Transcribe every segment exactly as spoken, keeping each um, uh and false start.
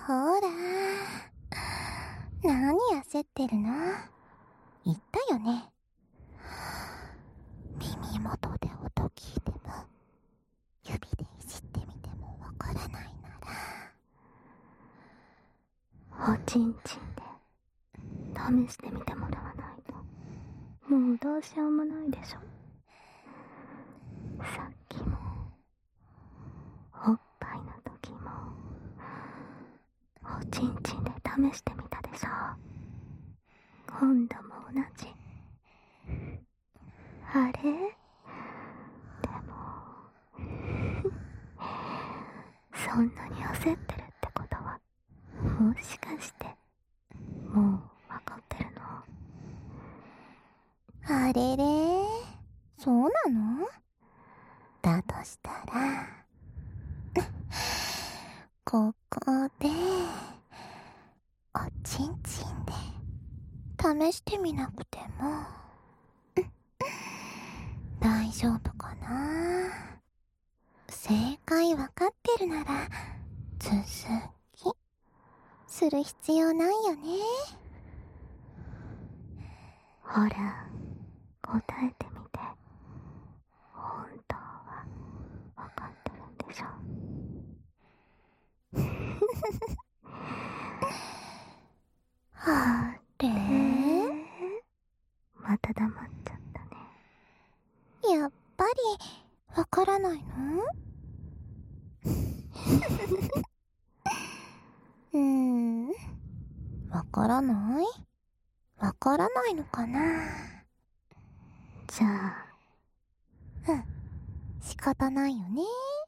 ほら、何焦ってるの？言ったよね。耳元で音聞いても、指でいじってみてもわからないなら、おちんちんで試してみてもらわないと、もうどうしようもないでしょ。さっきもおっぱいの時もおちんちんで試してみたでしょ。今度も同じ。あれ？でもそんなに焦ってるってことは、もしかしてもうわかってるの？あれれ、そうなの？だとしたらここでおちんちんで試してみなくても大丈夫かな。正解わかってるなら続きする必要ないよね。 ほら、答えてみて。本当はわかってるんでしょ。 あれ？ また黙っちゃったね。やっぱりわからないの？うーん、わからない？わからないのかな。 じゃあ、 うん、仕方ないよね。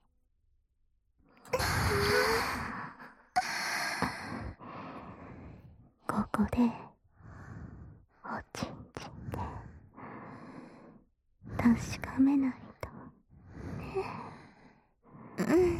ここでおちんちんで確かめないとね。 うん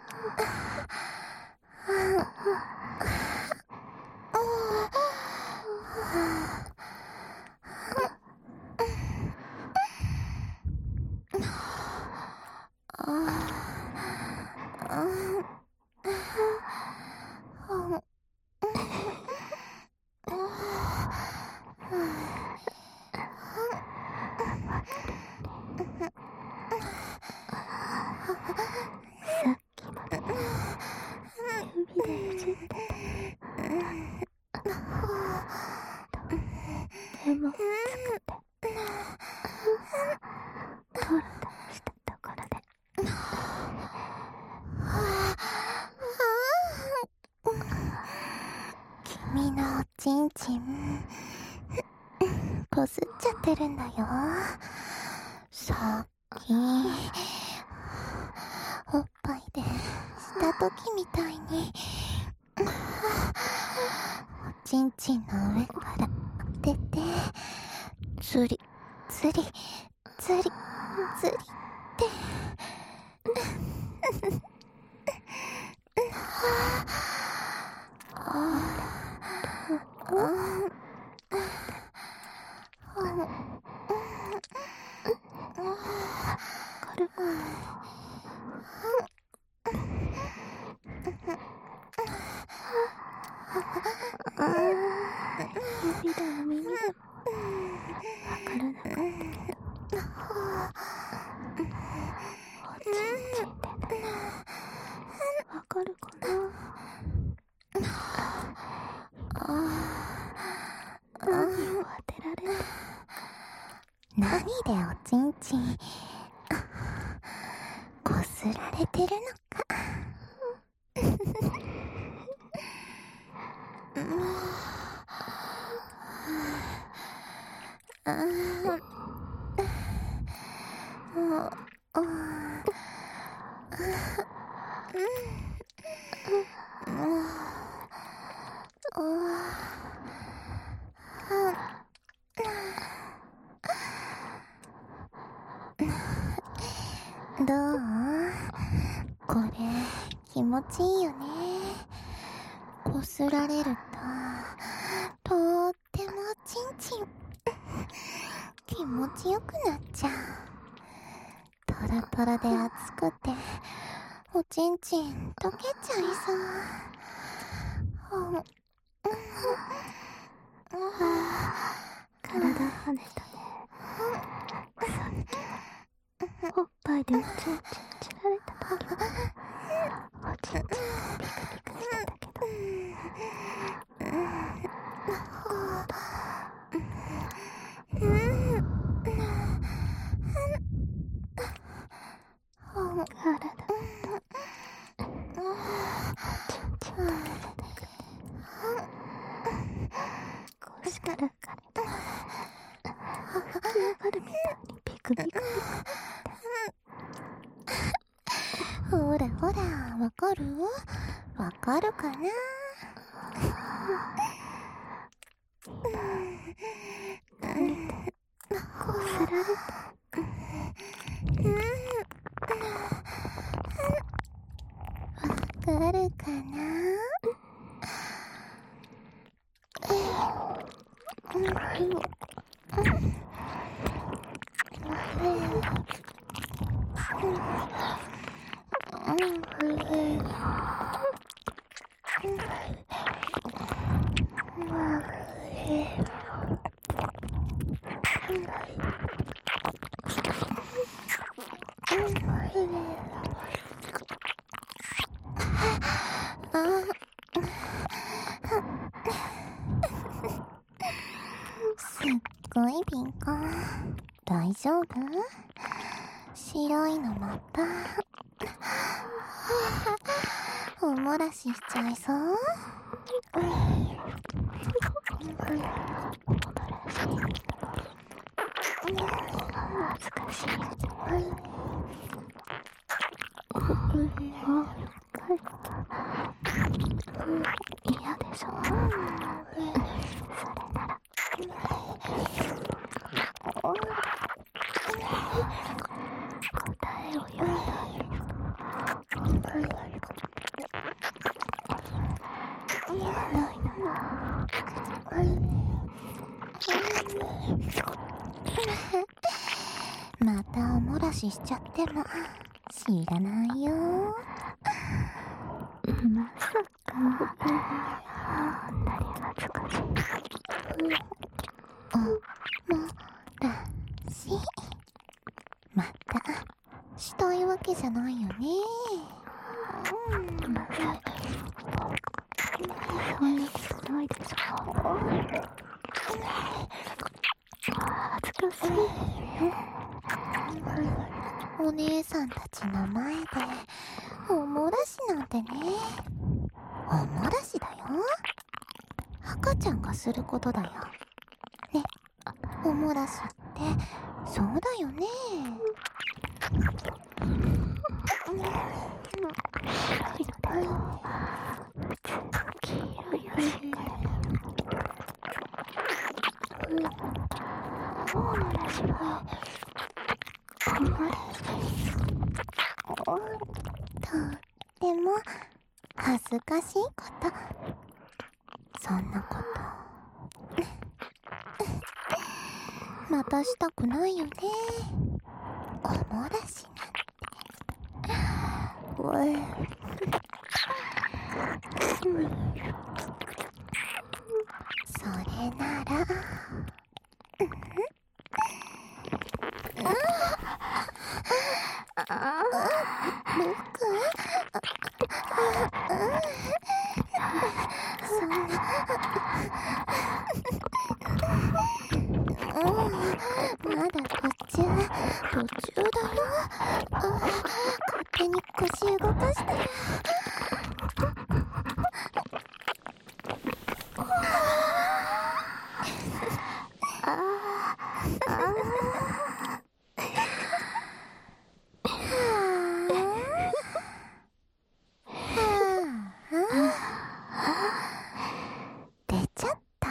さっきまで指でいじってたのに、とても熱くてトロトロしたところで君のおちんちんこすっちゃってるんだよ。さっきおっぱいでした時みたいにおちんちんの上から当ててずりずりずりずりって軽く指でも耳でもわからなかったけど、おちんちんでね、わかるかな。何を当てられてる？ 何でおちんちんこすられてるのか。どう？これ気持ちいいよね。こすられるととーってもちんちん気持ちよくなっちゃう。トロトロで熱くておちんちん溶けちゃいそう。 体跳ねたね。さっきはおっぱいでうちうちうちられた時はおちんちんがピクピクしてたけど、体腰からかれた。吹き上がるみたいにピクピクピク。 ほらほら、わかる？わかるかな？ 何でこすられた？ わかるかな？すっごい敏感。大丈夫？白いのまたおもらししちゃいそう。 恥ずかしいよね。嫌でしょ。それなら答えを言うと言わないならまたおもらししちゃっても知らないよ。 まさかあんなに恥ずかしい。 おもらしまたしたいわけじゃないよね。 まさかそんなことないでしょ。恥ずかしい。 お姉さんたちの前でおもらしなんてね。おもらしだよ。赤ちゃんがすることだよ。ね、おもらしってそうだよね。 白いのでも普通の黄色いよ。しっかりおもらしはおもらしとっても恥ずかしいこと。そんなことまたしたくないよね。おもらしなんて。おいそれなら僕そんなまだこっちは途中だよ。勝手に腰動かしてる。 ああ出ちゃった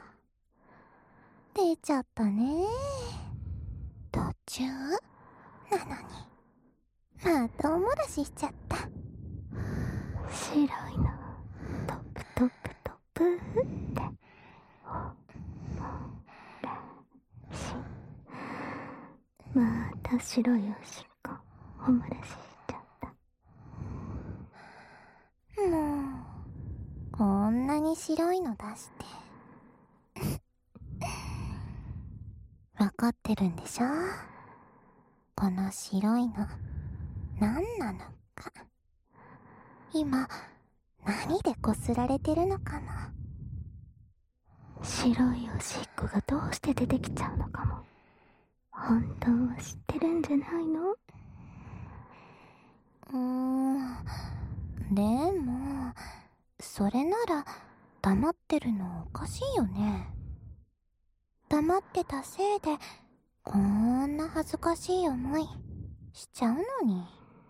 出ちゃったね。途中なのにまたおもらししちゃった。 白いのトップトップトップってまた白いおしっこおもらししちゃった。 もうこんんなに白いの出してわかってるんでしょ、この白いの何なのか。今何でこすられてるのかな。 白いおしっこがどうして出てきちゃうのかも本当は知ってるんじゃないの？ うーん、でもそれなら黙ってるのおかしいよね。黙ってたせいでこんな恥ずかしい思いしちゃうのに。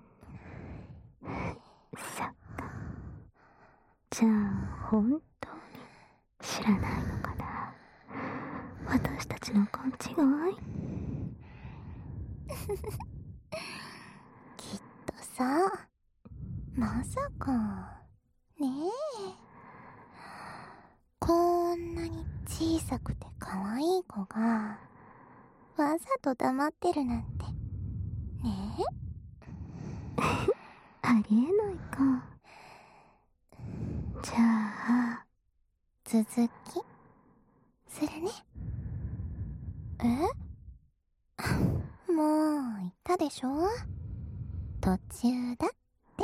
そっか。じゃあ本当に知らないのかな、私たちの勘違い？ きっとさ、まさかねえ、こんなに小さくて可愛い子がわざと黙ってるなんてねえありえないか。じゃあ続きするね。えもう言ったでしょ、途中だって。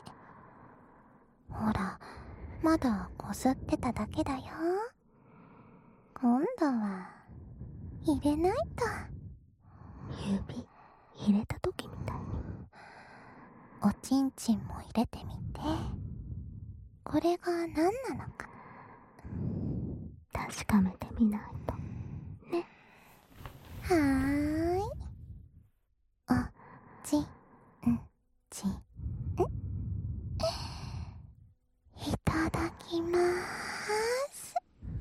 ほら、まだこすってただけだよ。今度は入れないと。 指入れた時みたいに。 おちんちんも入れてみて。これが何なのか確かめてみないとね。 はーい。おちんちんいただきまーす。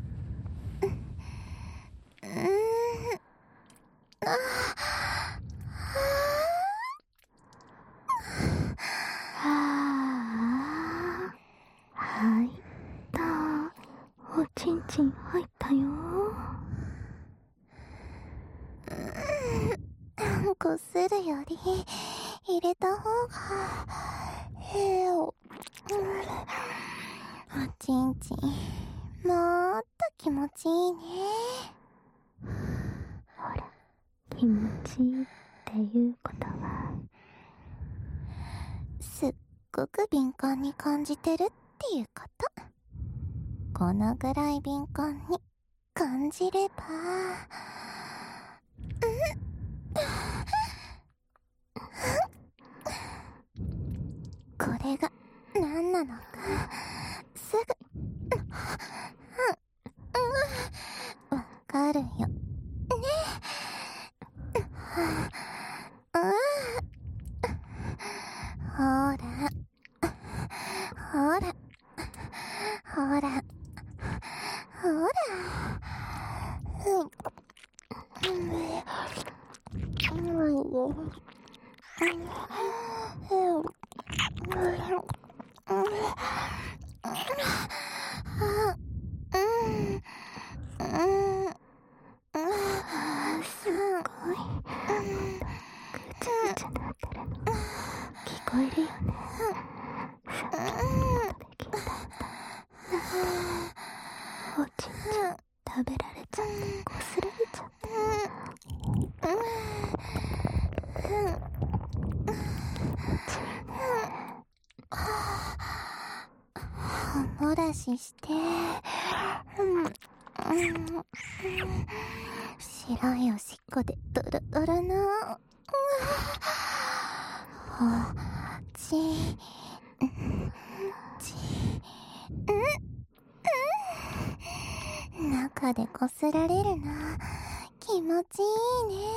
うーん、あああ、入った。おちんちん入ったよ。 こするより入れた方がええおちんちんもっと気持ちいいね。 ほら、気持ちいいっていうことはすっごく敏感に感じてるっていうこと。このぐらい敏感に感じれば、これが何なのかすぐわかるよね。ほらほらほらほら、 すっごいぐちゃぐちゃなってるの聞こえるよね。さっきの音で聞いたんだ。おちんちん食べられちゃってこすられちゃって。 おもらしして、白いおしっこでドロドロのおちんちん中でこすられるの気持ちいいね。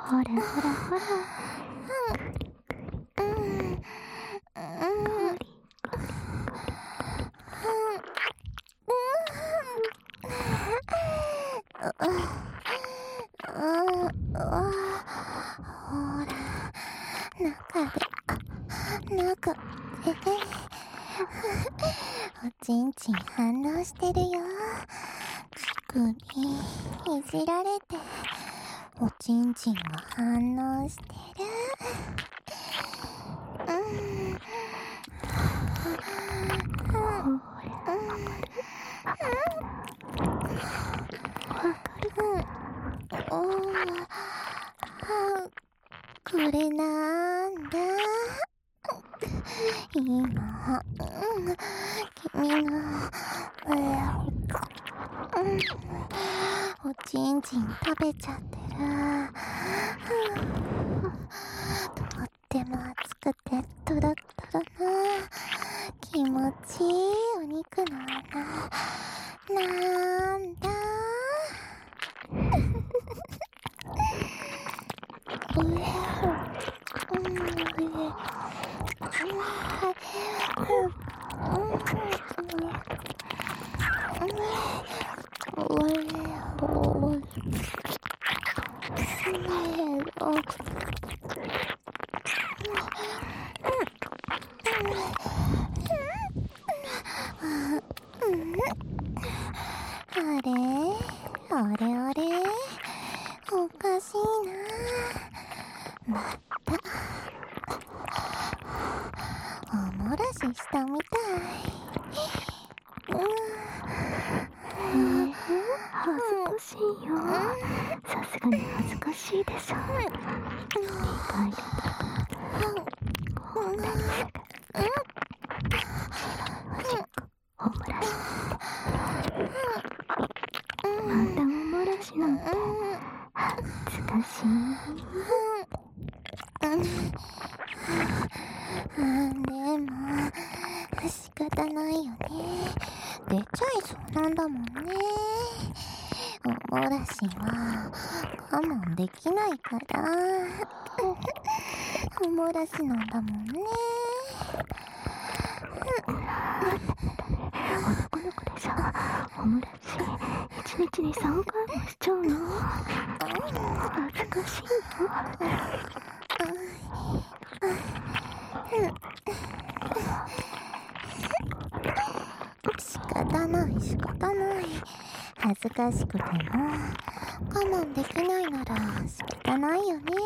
ほらほらほら。 うんうんほら、中で、中で、おちんちん反応してるよ。乳首、いじられて、おちんちんが反応してる。うん。 ほら、わかる。 おー、これなんだ。今、うん、君の、うん、おちんちん食べちゃってる。とっても熱くてトロットロな気持ちいいお肉の穴なんだ。あれあれあれおかしいな。またおもらししたみたい。 えー、恥ずかしいよ。さすがに恥ずかしいでしょ。にかいでこんなにすぐおもらしまたおもらしなんて恥ずかしい。 でも仕方ないよね。出ちゃいそうなんだもんね。おもらしは我慢できないからおもらしなんだもんね。 男の子でしょ。おもらし一日にさんかいもしちゃうの。恥ずかしいよ。 仕方ない仕方ない。恥ずかしくても我慢できないなら仕方ないよね。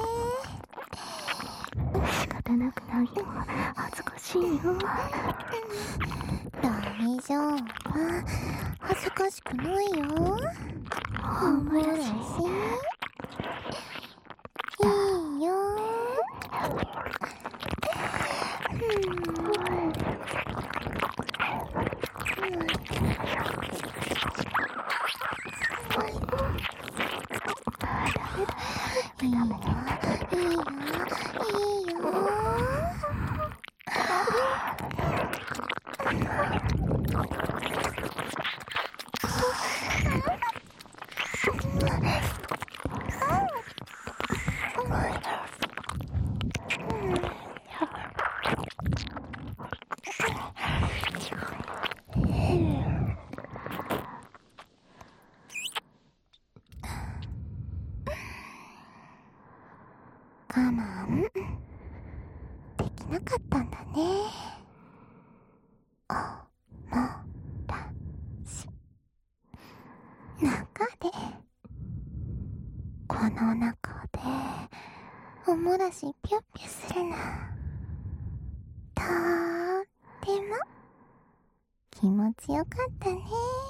仕方なくないよ。恥ずかしいよ。 大丈夫。恥ずかしくないよ。 おもらしいいよ。いいよ、いいよ、いいよ。我慢できなかったんだね。おもらし中でこの中でおもらしぴょっぴょするのとーっても気持ちよかったね。